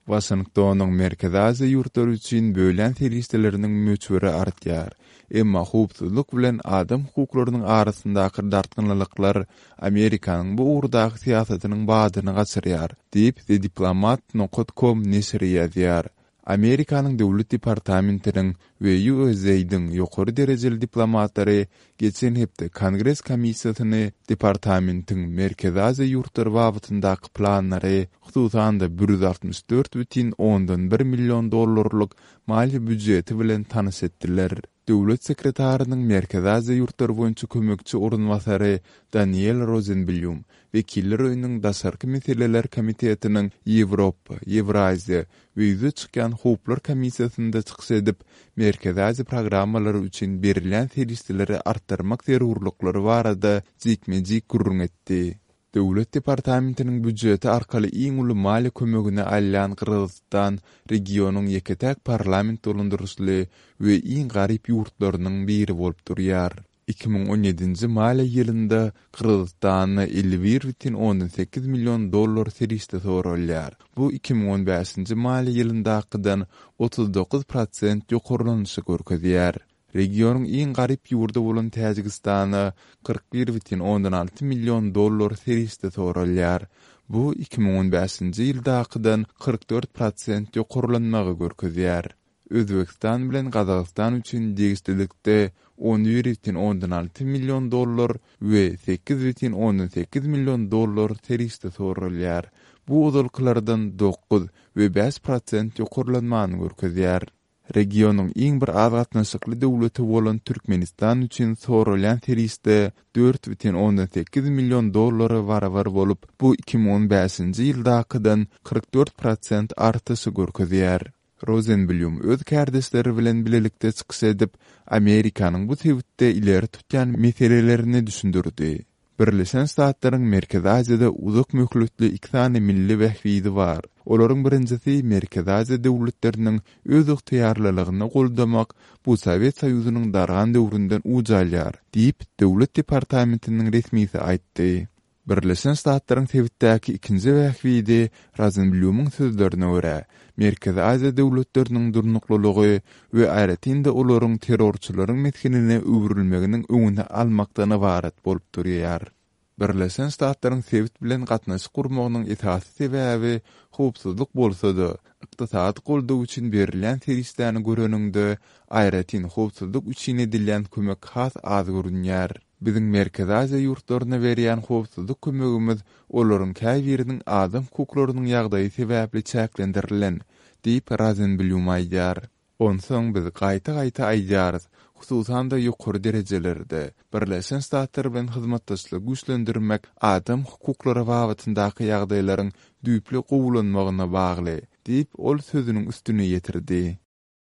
Washington'un Merkez Aziya ýurtları üçin bölen teristleriniň möçberi artýar. Emma howpsuzlyk bilen adam hukuklarynyň arasyndaky dartgynlyklar Amerikanyň bu urdaky siýasatynyň badyny gaçyrýar, diýip diplomat.com nesri ýazýar. Amerikanyň döwlet departamentiniň we USA'dyň ýokary derejeli diplomatlary geçen hepde Kongres komissiýasyny departamentin Merkez Aziya ýurtları babyndaky planlary, hususan da $164,1 milyon mali büdjeti bilen tanys etdiler. Döwlet sekretarynyň Merkez Aziya ýurtları boýunça kömekçi orunmasary Daniel Rosenblum Wekiller öýüniň daşarky meseleler komitetiniň Ýewropa, Ýewraziýa we ýüze çykan howplar komissiýasynda çykyş edip, Merkez Aziya programmalary üçin berilen servisleri artdyrmak zerurlyklary barada jikmejik gurrun etdi. Döwlet departamentiniň büdjeti arkaly iň uly mali kömegine alýan Kyrgyzstan regionuň ýeketäk parlament dolandyrysly we iň garyp ýurtlarynyň biri bolup durýar. 2017-nji mali ýylynda Kyrgyzstany $51,8 milyon seriste sorulýar. Bu 2015-nji mali ýylyndakydan 39% ýokarlanyşy görkezýär. Regionun iň garyp ýurdu bolan Täjikistany $41,6 milyon seriste sorulýar. Bu 2015-nji ýyldakydan 44% ýokarlanmagy görkezýär. Özbekistan bilen Gazagystan üçin degişlikde $11,6 milyon we $8,8 milyon seriste sorulýar. Bu uzalkylardan 9 we 5% ýokarlanmany görkezýär. Regionun iň bir az gatnaşykly döwleti bolan Türkmenistan üçin sorulýan seriste $4,8 milyon barabar bolup, bu 2015-nji ýyldakydan 44% artysy görkezýär. Rosenblum öz kärdesleri bilen bilelikde çykyş edip, Amerikanyň bu tebitde ileri tutýan meselelerini düşündirdi. Birleşen Ştatlaryň Merkez Aziýada uzak möhletli 2 tane milli wehidi bar. Olaryň birinjisi Merkez Aziýa döwletleriniň öz ygtyýarlylygyny goldamak bu Sowet Soýuzynyň dargan döwründen ujalýar, diýip döwlet departamentiniň resmisi aýtdy. Birleşen Ştatlaryň tebitdäki ikinji wehidi Rosenblumyň sözlerine görä, Merkez Aziýa döwletleriniň durnuklylygy we aýratynda olaryň terrorçylaryň metkenine öwrülmeginiň öňüne almakdan ibaret bolup durýar. Birleşen Ştatlaryň tebit bilen gatnaşyk gurmagynyň esasy sebäbi howpsuzlyk bolsa-da, ykdysady goldaw üçin berilen servislerini göreninde aýratyn howpsuzlyk üçin edilen kömek has az görünýär. Bizim Merkez Aziya ýurtlaryna berýän howpsuzlyk kömegimiz olaryň käbiriniň adam hukuklarynyň ýagdaýy sebäpli çäklendirilen, diýip Rosenblum aýdýar. Onsoň biz gaýta-gaýta aýdýarys, hususan da ýokary derejelerde Birleşen Ştatlar bilen hyzmatdaşlyk güýçlendirmek adam hukuklary babyndaky ýagdaýlaryň düýpli gowulanmagyna bagly, diýip ol sözüniň üstüne ýetirdi.